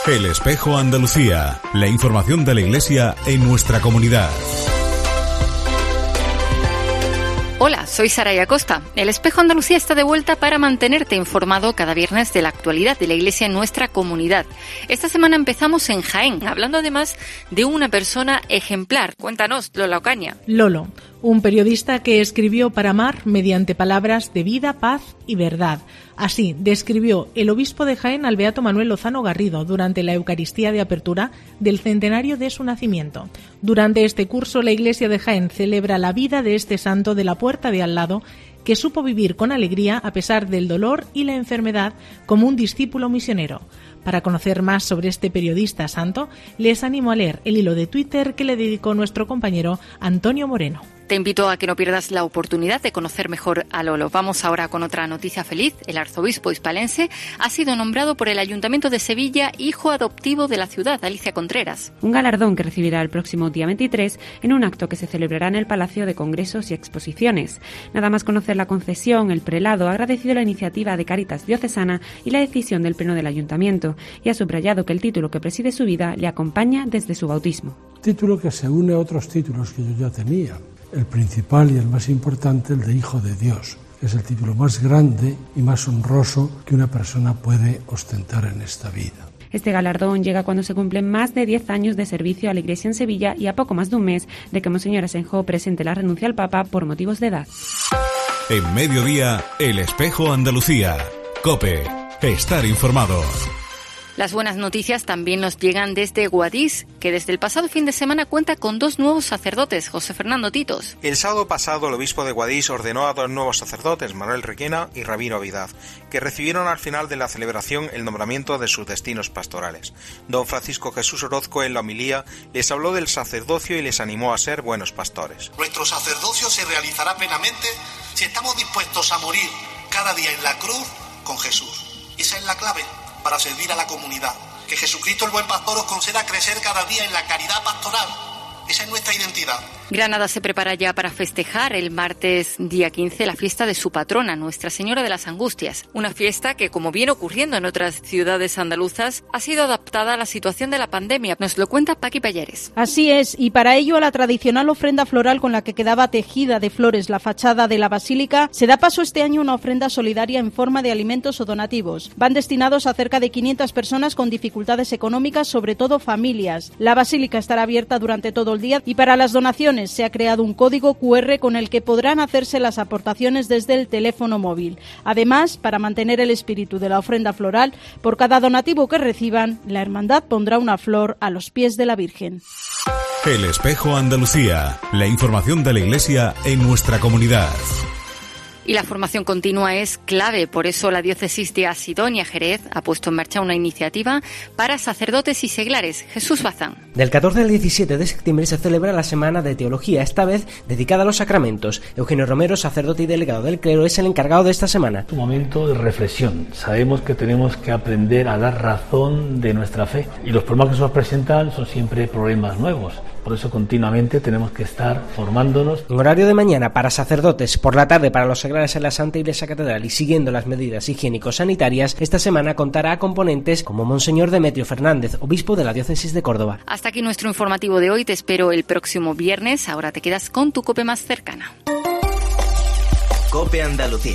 El Espejo Andalucía, la información de la Iglesia en nuestra comunidad. Hola, soy Saraya Costa. El Espejo Andalucía está de vuelta para mantenerte informado cada viernes de la actualidad de la Iglesia en nuestra comunidad. Esta semana empezamos en Jaén, hablando además de una persona ejemplar. Cuéntanos, Lola Ocaña. Lolo, un periodista que escribió para amar mediante palabras de vida, paz y verdad. Así describió el obispo de Jaén al beato Manuel Lozano Garrido durante la Eucaristía de apertura del centenario de su nacimiento. Durante este curso, la Iglesia de Jaén celebra la vida de este santo de la puerta de al lado, que supo vivir con alegría a pesar del dolor y la enfermedad como un discípulo misionero. Para conocer más sobre este periodista santo, les animo a leer el hilo de Twitter que le dedicó nuestro compañero Antonio Moreno. Te invito a que no pierdas la oportunidad de conocer mejor a Lolo. Vamos ahora con otra noticia feliz. El arzobispo hispalense ha sido nombrado por el Ayuntamiento de Sevilla hijo adoptivo de la ciudad, Alicia Contreras. Un galardón que recibirá el próximo día 23 en un acto que se celebrará en el Palacio de Congresos y Exposiciones. Nada más conocer la concesión, el prelado ha agradecido la iniciativa de Cáritas Diocesana y la decisión del Pleno del Ayuntamiento y ha subrayado que el título que preside su vida le acompaña desde su bautismo. Título que se une a otros títulos que yo ya tenía. El principal y el más importante, el de Hijo de Dios. Es el título más grande y más honroso que una persona puede ostentar en esta vida. Este galardón llega cuando se cumplen más de 10 años de servicio a la Iglesia en Sevilla y a poco más de un mes de que Monseñor Asenjo presente la renuncia al Papa por motivos de edad. En mediodía, El Espejo Andalucía. COPE. Estar informado. Las buenas noticias también nos llegan desde Guadix, que desde el pasado fin de semana cuenta con 2 nuevos sacerdotes. José Fernando Titos. El sábado pasado el obispo de Guadix ordenó a 2 nuevos sacerdotes, Manuel Requena y Rabino Vidad, que recibieron al final de la celebración el nombramiento de sus destinos pastorales. Don Francisco Jesús Orozco en la homilía les habló del sacerdocio y les animó a ser buenos pastores. Nuestro sacerdocio se realizará plenamente si estamos dispuestos a morir cada día en la cruz con Jesús. Esa es la clave para servir a la comunidad. Que Jesucristo el buen pastor os conceda crecer cada día en la caridad pastoral. Esa es nuestra identidad. Granada se prepara ya para festejar el martes día 15 la fiesta de su patrona, Nuestra Señora de las Angustias. Una fiesta que, como viene ocurriendo en otras ciudades andaluzas, ha sido adaptada a la situación de la pandemia. Nos lo cuenta Paqui Payeres. Así es, y para ello a la tradicional ofrenda floral con la que quedaba tejida de flores la fachada de la basílica, se da paso este año una ofrenda solidaria en forma de alimentos o donativos. Van destinados a cerca de 500 personas con dificultades económicas, sobre todo familias. La basílica estará abierta durante todo el día y para las donaciones se ha creado un código QR con el que podrán hacerse las aportaciones desde el teléfono móvil. Además, para mantener el espíritu de la ofrenda floral, por cada donativo que reciban, la hermandad pondrá una flor a los pies de la Virgen. El Espejo Andalucía, la información de la Iglesia en nuestra comunidad. Y la formación continua es clave, por eso la diócesis de Asidonia Jerez ha puesto en marcha una iniciativa para sacerdotes y seglares. Jesús Bazán. Del 14 al 17 de septiembre se celebra la Semana de Teología, esta vez dedicada a los sacramentos. Eugenio Romero, sacerdote y delegado del clero, es el encargado de esta semana. Un momento de reflexión. Sabemos que tenemos que aprender a dar razón de nuestra fe y los problemas que se nos presentan son siempre problemas nuevos. Por eso continuamente tenemos que estar formándonos. En horario de mañana para sacerdotes, por la tarde para los seglares en la Santa Iglesia Catedral y siguiendo las medidas higiénico-sanitarias, esta semana contará a componentes como Monseñor Demetrio Fernández, obispo de la diócesis de Córdoba. Hasta aquí nuestro informativo de hoy. Te espero el próximo viernes. Ahora te quedas con tu COPE más cercana. COPE Andalucía.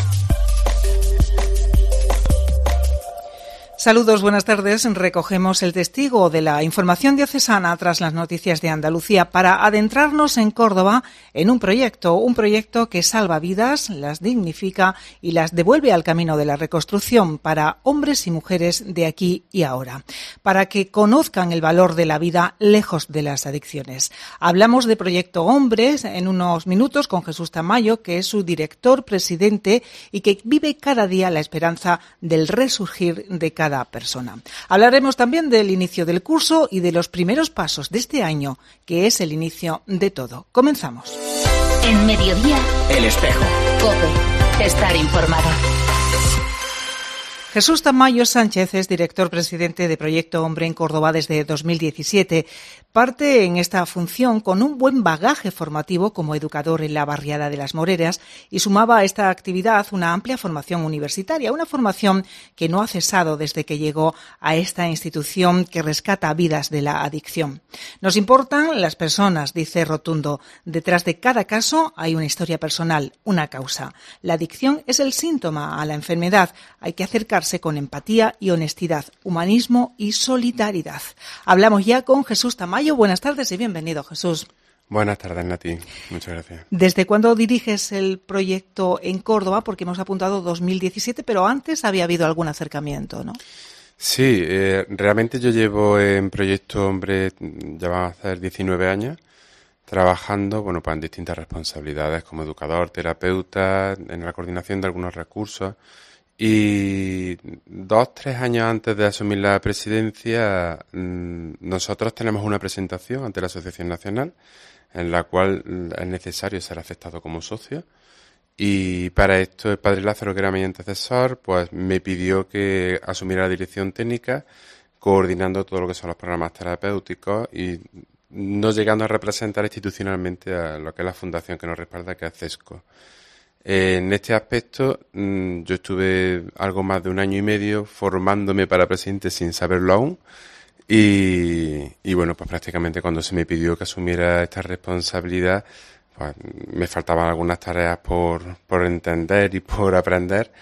Saludos, buenas tardes. Recogemos el testigo de la información diocesana tras las noticias de Andalucía para adentrarnos en Córdoba en un proyecto que salva vidas, las dignifica y las devuelve al camino de la reconstrucción para hombres y mujeres de aquí y ahora, para que conozcan el valor de la vida lejos de las adicciones. Hablamos de Proyecto Hombres en unos minutos con Jesús Tamayo, que es su director presidente y que vive cada día la esperanza del resurgir de cada persona. Hablaremos también del inicio del curso y de los primeros pasos de este año, que es el inicio de todo. Comenzamos. En Mediodía, El Espejo. COPE. Estar informado. Jesús Tamayo Sánchez es director presidente de Proyecto Hombre en Córdoba desde 2017. Parte en esta función con un buen bagaje formativo como educador en la barriada de Las Moreras y sumaba a esta actividad una amplia formación universitaria, una formación que no ha cesado desde que llegó a esta institución que rescata vidas de la adicción. Nos importan las personas, dice Rotundo. Detrás de cada caso hay una historia personal, una causa. La adicción es el síntoma a la enfermedad. Hay que acercarse con empatía y honestidad, humanismo y solidaridad. Hablamos ya con Jesús Tamayo. Buenas tardes y bienvenido, Jesús. Buenas tardes, Nati. Muchas gracias. ¿Desde cuándo diriges el proyecto en Córdoba? Porque hemos apuntado 2017, pero antes había habido algún acercamiento, ¿no? Sí, realmente yo llevo en Proyecto Hombre, ya van a ser 19 años, trabajando, pues en distintas responsabilidades como educador, terapeuta, en la coordinación de algunos recursos. Y 2-3 años antes de asumir la presidencia, nosotros tenemos una presentación ante la Asociación Nacional en la cual es necesario ser aceptado como socio. Y para esto el padre Lázaro, que era mi antecesor, pues me pidió que asumiera la dirección técnica, coordinando todo lo que son los programas terapéuticos y no llegando a representar institucionalmente a lo que es la fundación que nos respalda, que es CESCO. En este aspecto, yo estuve algo más de 1 año y medio formándome para presidente sin saberlo aún. Y bueno, pues prácticamente cuando se me pidió que asumiera esta responsabilidad, pues me faltaban algunas tareas por entender y por aprender.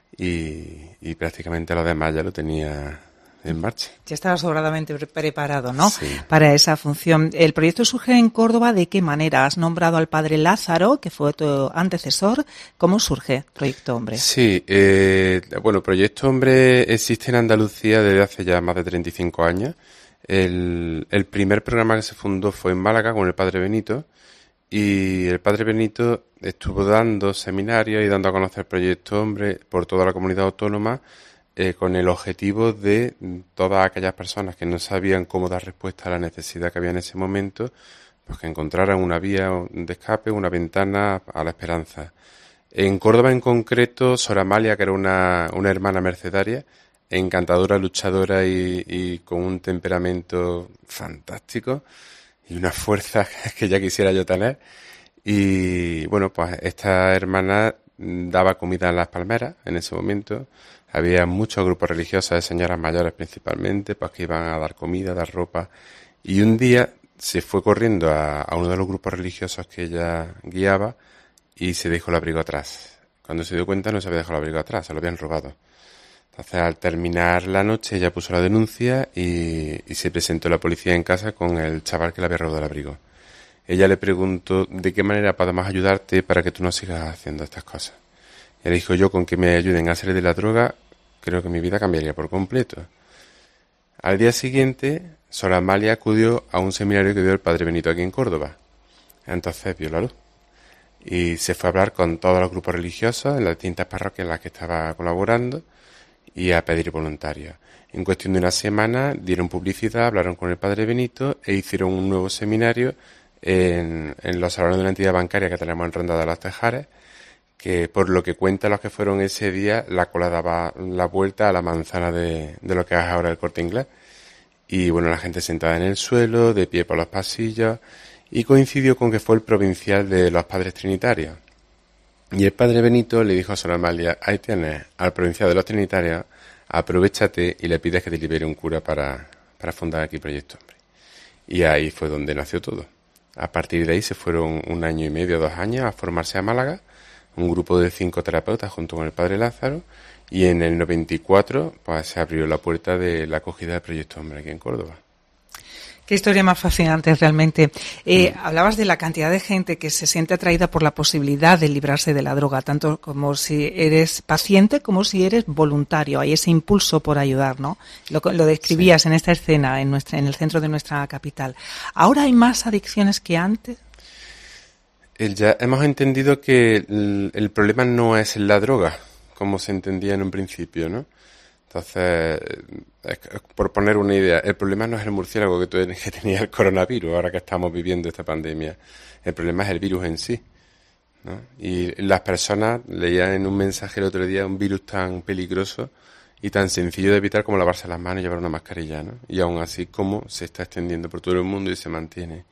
Y prácticamente lo demás ya lo tenía en marcha. Ya estaba sobradamente preparado, ¿no? Sí. Para esa función. El proyecto surge en Córdoba. ¿De qué manera? Has nombrado al padre Lázaro, que fue tu antecesor. ¿Cómo surge Proyecto Hombre? Sí, bueno, Proyecto Hombre existe en Andalucía desde hace ya más de 35 años. El primer programa que se fundó fue en Málaga con el padre Benito. Y el padre Benito estuvo dando seminarios y dando a conocer Proyecto Hombre por toda la comunidad autónoma, con el objetivo de todas aquellas personas que no sabían cómo dar respuesta a la necesidad que había en ese momento, pues que encontraran una vía de escape, una ventana a la esperanza. En Córdoba en concreto, Sor Amalia, que era una hermana mercedaria, encantadora, luchadora y con un temperamento fantástico y una fuerza que ya quisiera yo tener. Y bueno, pues esta hermana daba comida en las palmeras en ese momento. Había muchos grupos religiosos de señoras mayores principalmente, pues que iban a dar comida, a dar ropa. Y un día se fue corriendo a uno de los grupos religiosos que ella guiaba y se dejó el abrigo atrás. Cuando se dio cuenta no se había dejado el abrigo atrás, se lo habían robado. Entonces al terminar la noche ella puso la denuncia y se presentó la policía en casa con el chaval que le había robado el abrigo. Ella le preguntó de qué manera podemos ayudarte para que tú no sigas haciendo estas cosas. Y le dijo, yo con que me ayuden a salir de la droga, creo que mi vida cambiaría por completo. Al día siguiente, Sor Amalia acudió a un seminario que dio el padre Benito aquí en Córdoba. Entonces vio la luz. Y se fue a hablar con todos los grupos religiosos en las distintas parroquias en las que estaba colaborando y a pedir voluntarios. En cuestión de una semana dieron publicidad, hablaron con el padre Benito e hicieron un nuevo seminario en los salones de la entidad bancaria que tenemos en Ronda de los Tejares, que por lo que cuentan los que fueron ese día, la cola daba la vuelta a la manzana de lo que es ahora el Corte Inglés. Y bueno, la gente sentada en el suelo, de pie por los pasillos, y coincidió con que fue el provincial de los Padres Trinitarios. Y el padre Benito le dijo a Sor Amalia, ahí tienes al provincial de los Trinitarios, aprovéchate y le pides que te libere un cura para fundar aquí Proyecto Hombre. Y ahí fue donde nació todo. A partir de ahí se fueron 1 año y medio, 2 años a formarse a Málaga, un grupo de 5 terapeutas junto con el padre Lázaro, y en el 94 pues se abrió la puerta de la acogida del Proyecto Hombre aquí en Córdoba. Qué historia más fascinante realmente. Hablabas de la cantidad de gente que se siente atraída por la posibilidad de librarse de la droga, tanto como si eres paciente como si eres voluntario. Hay ese impulso por ayudar, ¿no? Lo describías sí. En esta escena, en el centro de nuestra capital. ¿Ahora hay más adicciones que antes? Ya hemos entendido que el problema no es la droga, como se entendía en un principio, ¿no? Entonces, por poner una idea, el problema no es el murciélago que tenía el coronavirus, ahora que estamos viviendo esta pandemia. El problema es el virus en sí, ¿no? Y las personas leían en un mensaje el otro día un virus tan peligroso y tan sencillo de evitar como lavarse las manos y llevar una mascarilla, ¿no? Y aún así como se está extendiendo por todo el mundo y se mantiene.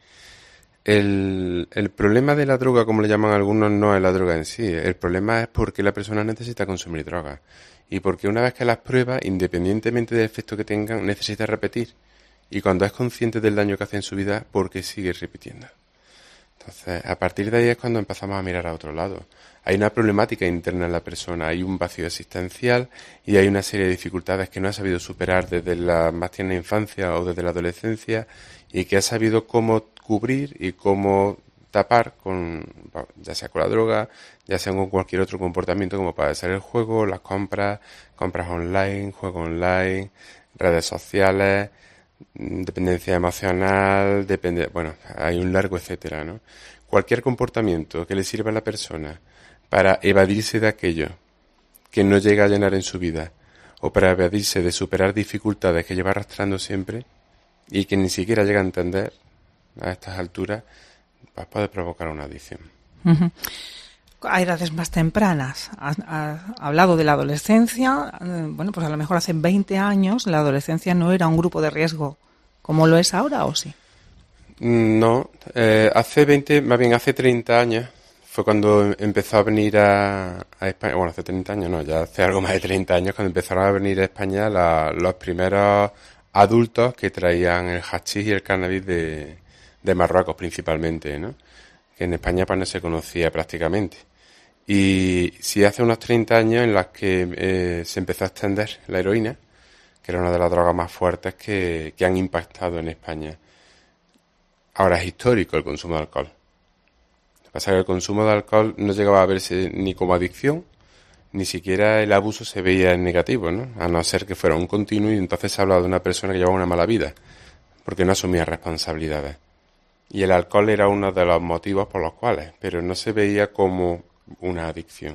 El problema de la droga, como le llaman algunos, no es la droga en sí. El problema es porque la persona necesita consumir drogas. Y porque una vez que las prueba, independientemente del efecto que tengan, necesita repetir. Y cuando es consciente del daño que hace en su vida, porque sigue repitiendo. Entonces, a partir de ahí es cuando empezamos a mirar a otro lado. Hay una problemática interna en la persona, hay un vacío existencial y hay una serie de dificultades que no ha sabido superar desde la más tierna infancia o desde la adolescencia y que ha sabido cómo cubrir y cómo tapar con, ya sea con la droga, ya sea con cualquier otro comportamiento como puede ser el juego, las compras online, juego online, redes sociales, dependencia emocional, bueno, hay un largo etcétera, ¿no? Cualquier comportamiento que le sirva a la persona para evadirse de aquello que no llega a llenar en su vida o para evadirse de superar dificultades que lleva arrastrando siempre y que ni siquiera llega a entender a estas alturas, pues puede provocar una adicción. Uh-huh. A edades más tempranas, has hablado de la adolescencia, bueno, pues a lo mejor hace 20 años la adolescencia no era un grupo de riesgo, ¿como lo es ahora o sí? No, hace 30 años fue cuando empezó a venir a España, bueno, hace 30 años no, ya hace algo más de 30 años cuando empezaron a venir a España los primeros adultos que traían el hachís y el cannabis de Marruecos principalmente, ¿no? Que en España pues no se conocía prácticamente. Y sí hace unos 30 años en los que se empezó a extender la heroína, que era una de las drogas más fuertes que han impactado en España. Ahora es histórico el consumo de alcohol. Lo que pasa es que el consumo de alcohol no llegaba a verse ni como adicción, ni siquiera el abuso se veía en negativo, ¿no? A no ser que fuera un continuo y entonces se hablaba de una persona que llevaba una mala vida, porque no asumía responsabilidades. Y el alcohol era uno de los motivos por los cuales, pero no se veía como una adicción.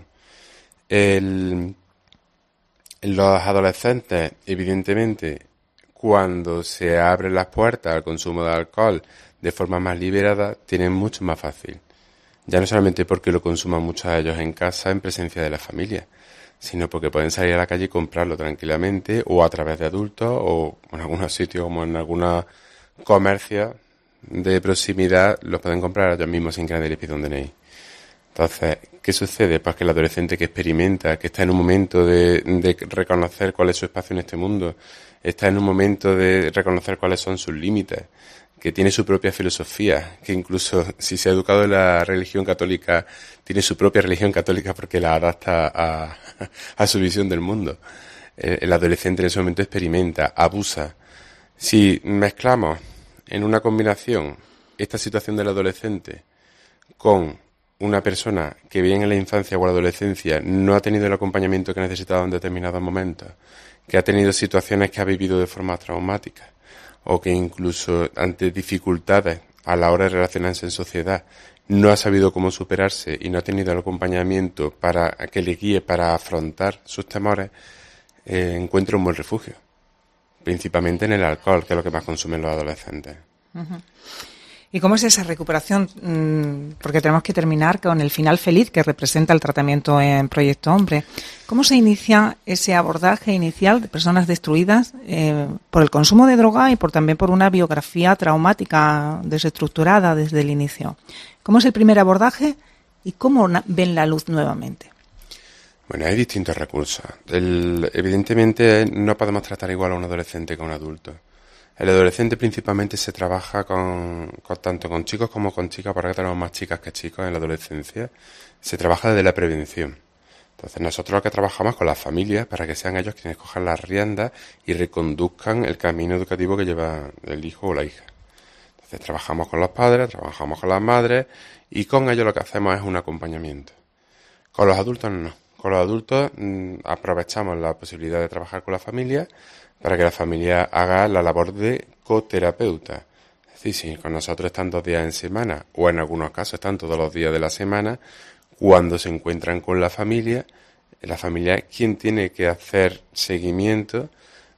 Los adolescentes, evidentemente, cuando se abren las puertas al consumo de alcohol de forma más liberada, tienen mucho más fácil. Ya no solamente porque lo consuman muchos de ellos en casa, en presencia de la familia, sino porque pueden salir a la calle y comprarlo tranquilamente, o a través de adultos, o en algunos sitios, como en algunos comercios de proximidad, los pueden comprar ellos mismos sin que nadie les pida un DNI. Entonces, ¿qué sucede? Pues que el adolescente que experimenta, que está en un momento de reconocer cuál es su espacio en este mundo, está en un momento de reconocer cuáles son sus límites, que tiene su propia filosofía, que incluso si se ha educado en la religión católica, tiene su propia religión católica porque la adapta a su visión del mundo. El adolescente en ese momento experimenta, abusa. Si mezclamos en una combinación esta situación del adolescente con una persona que bien en la infancia o la adolescencia no ha tenido el acompañamiento que necesitaba en determinados momentos, que ha tenido situaciones que ha vivido de forma traumática, o que incluso ante dificultades a la hora de relacionarse en sociedad no ha sabido cómo superarse y no ha tenido el acompañamiento para que le guíe para afrontar sus temores, encuentra un buen refugio, principalmente en el alcohol, que es lo que más consumen los adolescentes. Uh-huh. ¿Y cómo es esa recuperación? Porque tenemos que terminar con el final feliz que representa el tratamiento en Proyecto Hombre. ¿Cómo se inicia ese abordaje inicial de personas destruidas por el consumo de droga y también por una biografía traumática desestructurada desde el inicio? ¿Cómo es el primer abordaje y cómo ven la luz nuevamente? Bueno, hay distintos recursos. Evidentemente no podemos tratar igual a un adolescente que a un adulto. El adolescente principalmente se trabaja tanto con chicos como con chicas, porque tenemos más chicas que chicos en la adolescencia. Se trabaja desde la prevención. Entonces nosotros lo que trabajamos con las familias para que sean ellos quienes cojan las riendas y reconduzcan el camino educativo que lleva el hijo o la hija. Entonces trabajamos con los padres, trabajamos con las madres y con ellos lo que hacemos es un acompañamiento. Con los adultos no. Con los adultos aprovechamos la posibilidad de trabajar con la familia para que la familia haga la labor de coterapeuta. Es decir, si con nosotros están 2 días en semana, o en algunos casos están todos los días de la semana, cuando se encuentran con la familia es quien tiene que hacer seguimiento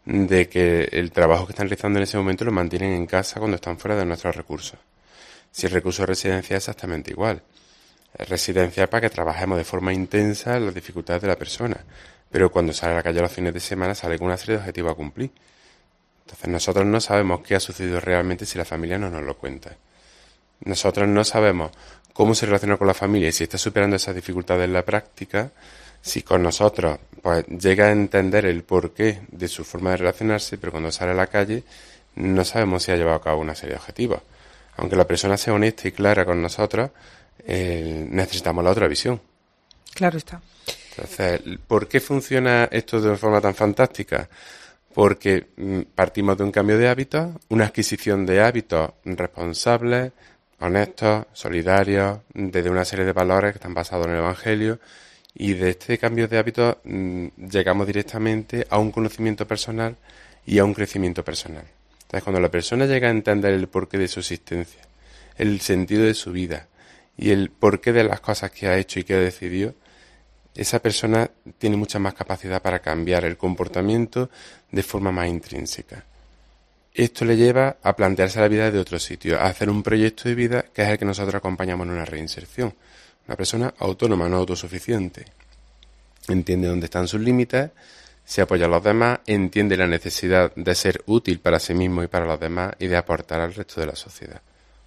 de que el trabajo que están realizando en ese momento lo mantienen en casa cuando están fuera de nuestros recursos. Si el recurso de residencia es exactamente igual. Residencia para que trabajemos de forma intensa las dificultades de la persona. pero cuando sale a la calle los fines de semana sale con una serie de objetivos a cumplir. Entonces nosotros no sabemos qué ha sucedido realmente si la familia no nos lo cuenta. Nosotros no sabemos cómo se relaciona con la familia y si está superando esas dificultades en la práctica, si con nosotros pues llega a entender el porqué de su forma de relacionarse, pero cuando sale a la calle no sabemos si ha llevado a cabo una serie de objetivos. Aunque la persona sea honesta y clara con nosotros, necesitamos la otra visión. Claro está. Entonces, ¿por qué funciona esto de una forma tan fantástica? Porque partimos de un cambio de hábitos, una adquisición de hábitos responsables, honestos, solidarios, desde una serie de valores que están basados en el Evangelio, y de este cambio de hábitos llegamos directamente a un conocimiento personal y a un crecimiento personal. Entonces, cuando la persona llega a entender el porqué de su existencia, el sentido de su vida y el porqué de las cosas que ha hecho y que ha decidido, esa persona tiene mucha más capacidad para cambiar el comportamiento de forma más intrínseca. Esto le lleva a plantearse la vida de otro sitio, a hacer un proyecto de vida que es el que nosotros acompañamos en una reinserción. Una persona autónoma, no autosuficiente. Entiende dónde están sus límites, se apoya a los demás, entiende la necesidad de ser útil para sí mismo y para los demás y de aportar al resto de la sociedad.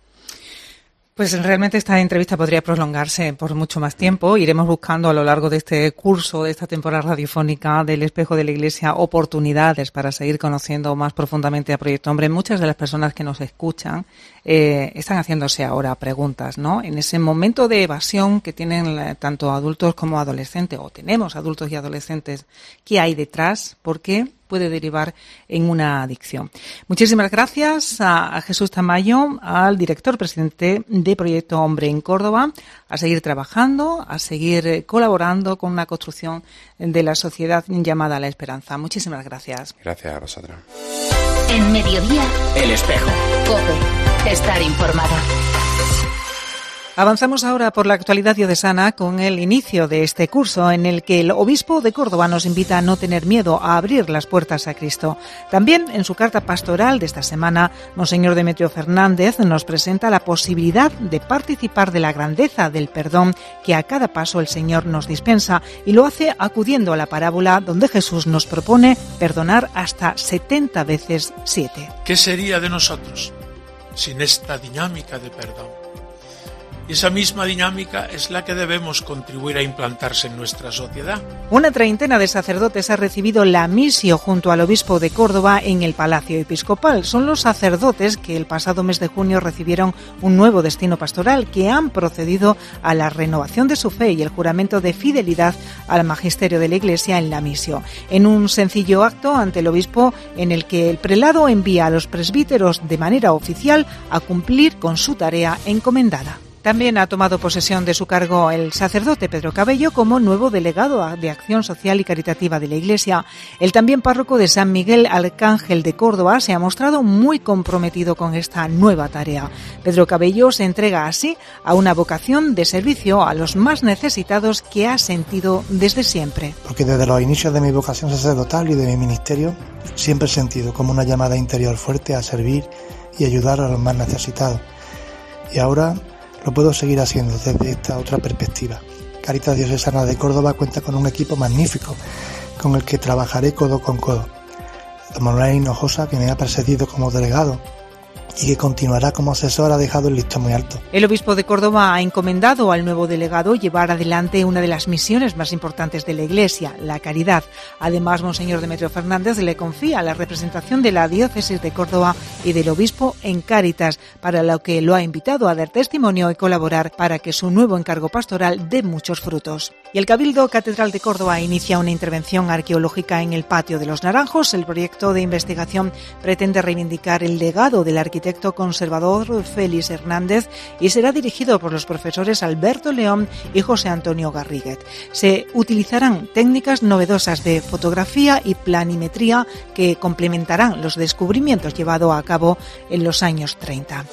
Pues realmente esta entrevista podría prolongarse por mucho más tiempo. Iremos buscando a lo largo de este curso, de esta temporada radiofónica del Espejo de la Iglesia, oportunidades para seguir conociendo más profundamente a Proyecto Hombre. Muchas de las personas que nos escuchan están haciéndose ahora preguntas, ¿no? En ese momento de evasión que tienen tanto adultos como adolescentes, o tenemos adultos y adolescentes, ¿qué hay detrás? ¿Por qué puede derivar en una adicción? Muchísimas gracias a Jesús Tamayo, al director presidente de Proyecto Hombre en Córdoba, a seguir trabajando, a seguir colaborando con una construcción de la sociedad llamada a la esperanza. Muchísimas gracias. Gracias a vosotros. En Mediodía, El Espejo. COPE. Estar informado. Avanzamos ahora por la actualidad diocesana con el inicio de este curso en el que el obispo de Córdoba nos invita a no tener miedo a abrir las puertas a Cristo. También en su carta pastoral de esta semana, Monseñor Demetrio Fernández nos presenta la posibilidad de participar de la grandeza del perdón que a cada paso el Señor nos dispensa, y lo hace acudiendo a la parábola donde Jesús nos propone perdonar hasta 70 veces 7. ¿Qué sería de nosotros sin esta dinámica de perdón? Y esa misma dinámica es la que debemos contribuir a implantarse en nuestra sociedad. Una treintena de sacerdotes ha recibido la misio junto al obispo de Córdoba en el Palacio Episcopal. Son los sacerdotes que el pasado mes de junio recibieron un nuevo destino pastoral, que han procedido a la renovación de su fe y el juramento de fidelidad al magisterio de la Iglesia en la misio. En un sencillo acto ante el obispo, en el que el prelado envía a los presbíteros de manera oficial a cumplir con su tarea encomendada. También ha tomado posesión de su cargo el sacerdote Pedro Cabello como nuevo delegado de Acción Social y Caritativa de la Iglesia. El también párroco de San Miguel Arcángel de Córdoba se ha mostrado muy comprometido con esta nueva tarea. Pedro Cabello se entrega así a una vocación de servicio a los más necesitados que ha sentido desde siempre. Porque desde los inicios de mi vocación sacerdotal y de mi ministerio siempre he sentido como una llamada interior fuerte a servir y ayudar a los más necesitados. Y ahora lo puedo seguir haciendo desde esta otra perspectiva. Cáritas Diocesana de Córdoba cuenta con un equipo magnífico, con el que trabajaré codo con codo. Don Manuel Hinojosa, que me ha precedido como delegado y que continuará como asesor, ha dejado el listón muy alto. El obispo de Córdoba ha encomendado al nuevo delegado llevar adelante una de las misiones más importantes de la Iglesia, la caridad. Además, Monseñor Demetrio Fernández le confía la representación de la diócesis de Córdoba y del obispo en Cáritas, para lo que lo ha invitado a dar testimonio y colaborar para que su nuevo encargo pastoral dé muchos frutos. Y el Cabildo Catedral de Córdoba inicia una intervención arqueológica en el Patio de los Naranjos. El proyecto de investigación pretende reivindicar el legado del arquitecto conservador Félix Hernández y será dirigido por los profesores Alberto León y José Antonio Garriguet. Se utilizarán técnicas novedosas de fotografía y planimetría que complementarán los descubrimientos llevados a cabo en los años 30.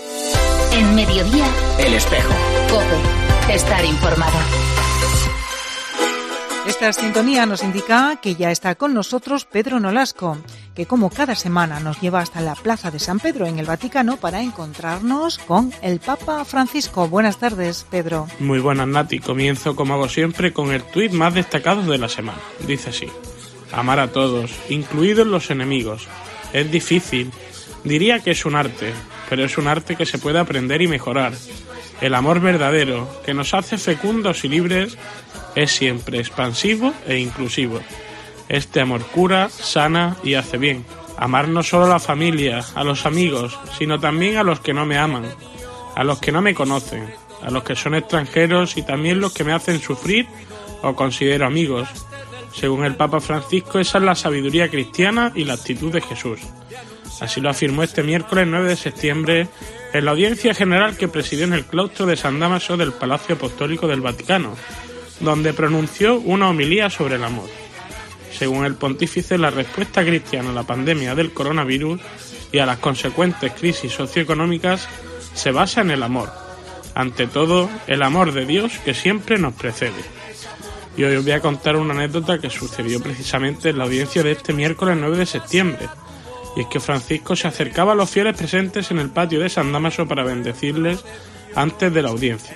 En Mediodía, El Espejo. COPE. Estar informado. Esta sintonía nos indica que ya está con nosotros Pedro Nolasco, que como cada semana nos lleva hasta la Plaza de San Pedro en el Vaticano para encontrarnos con el Papa Francisco. Buenas tardes, Pedro. Muy buenas, Nati. Comienzo, como hago siempre, con el tuit más destacado de la semana. Dice así: amar a todos, incluidos los enemigos. Es difícil. Diría que es un arte, pero es un arte que se puede aprender y mejorar. El amor verdadero, que nos hace fecundos y libres, es siempre expansivo e inclusivo. Este amor cura, sana y hace bien. Amar no solo a la familia, a los amigos, sino también a los que no me aman, a los que no me conocen, a los que son extranjeros y también los que me hacen sufrir o considero amigos. Según el Papa Francisco, esa es la sabiduría cristiana y la actitud de Jesús. Así lo afirmó este miércoles 9 de septiembre en la audiencia general que presidió en el claustro de San Dámaso del Palacio Apostólico del Vaticano, donde pronunció una homilía sobre el amor. Según el pontífice, la respuesta cristiana a la pandemia del coronavirus y a las consecuentes crisis socioeconómicas se basa en el amor. Ante todo, el amor de Dios que siempre nos precede. Y hoy os voy a contar una anécdota que sucedió precisamente en la audiencia de este miércoles 9 de septiembre. Y es que Francisco se acercaba a los fieles presentes en el patio de San Dámaso para bendecirles antes de la audiencia.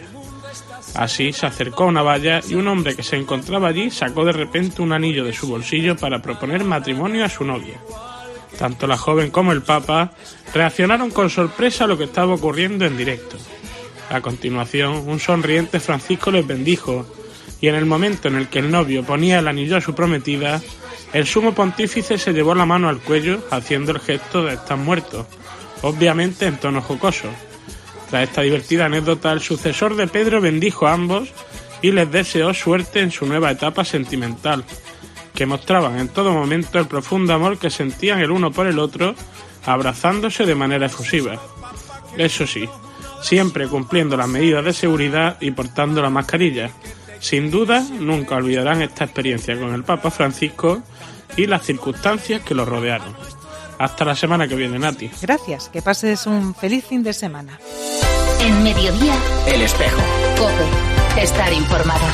Así se acercó a una valla y un hombre que se encontraba allí sacó de repente un anillo de su bolsillo para proponer matrimonio a su novia. Tanto la joven como el Papa reaccionaron con sorpresa a lo que estaba ocurriendo en directo. A continuación, un sonriente Francisco les bendijo, y en el momento en el que el novio ponía el anillo a su prometida, el sumo pontífice se llevó la mano al cuello haciendo el gesto de "están muertos", obviamente en tono jocoso. Tras esta divertida anécdota, el sucesor de Pedro bendijo a ambos y les deseó suerte en su nueva etapa sentimental, que mostraban en todo momento el profundo amor que sentían el uno por el otro, abrazándose de manera efusiva. Eso sí, siempre cumpliendo las medidas de seguridad y portando la mascarilla. Sin duda, nunca olvidarán esta experiencia con el Papa Francisco y las circunstancias que lo rodearon. Hasta la semana que viene, Nati. Gracias, que pases un feliz fin de semana. En Mediodía, El Espejo. COPE. Estar informado.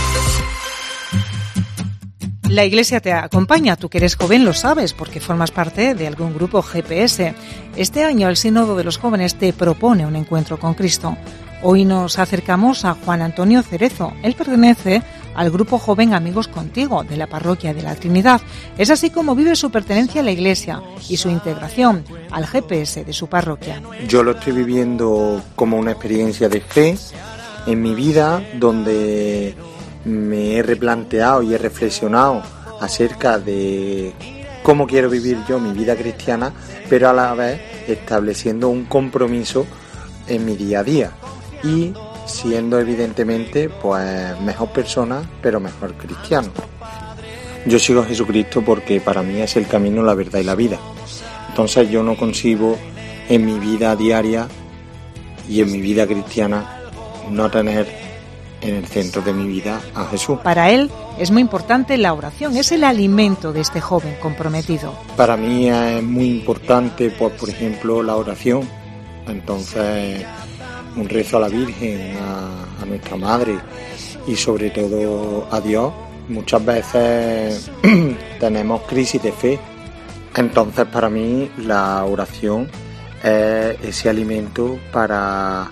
La Iglesia te acompaña, tú que eres joven lo sabes, porque formas parte de algún grupo GPS. Este año el Sínodo de los Jóvenes te propone un encuentro con Cristo. Hoy nos acercamos a Juan Antonio Cerezo. Él pertenece al grupo joven Amigos Contigo, de la Parroquia de la Trinidad. Es así como vive su pertenencia a la Iglesia y su integración al GPS de su parroquia. Yo lo estoy viviendo como una experiencia de fe en mi vida, donde me he replanteado y he reflexionado acerca de cómo quiero vivir yo mi vida cristiana, pero a la vez estableciendo un compromiso en mi día a día y siendo evidentemente pues mejor persona, pero mejor cristiano. Yo sigo a Jesucristo porque para mí es el camino, la verdad y la vida. Entonces yo no concibo en mi vida diaria y en mi vida cristiana no tener en el centro de mi vida a Jesús. Para él es muy importante la oración, es el alimento de este joven comprometido. Para mí es muy importante, pues, por ejemplo, la oración. Entonces, un rezo a la Virgen, a nuestra Madre y sobre todo a Dios. Muchas veces tenemos crisis de fe. Entonces, para mí la oración es ese alimento para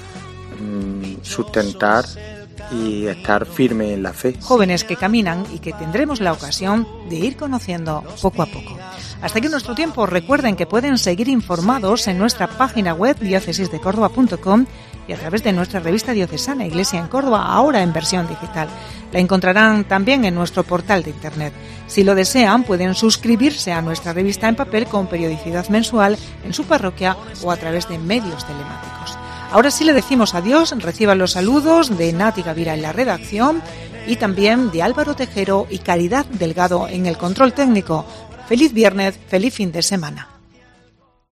sustentar y estar firme en la fe. Jóvenes que caminan y que tendremos la ocasión de ir conociendo poco a poco. Hasta aquí nuestro tiempo. Recuerden que pueden seguir informados en nuestra página web diócesisdecórdoba.com y a través de nuestra revista diocesana Iglesia en Córdoba, ahora en versión digital. La encontrarán también en nuestro portal de internet. Si lo desean, pueden suscribirse a nuestra revista en papel con periodicidad mensual en su parroquia o a través de medios telemáticos. Ahora sí le decimos adiós, reciban los saludos de Nati Gavira en la redacción y también de Álvaro Tejero y Caridad Delgado en el control técnico. Feliz viernes, feliz fin de semana.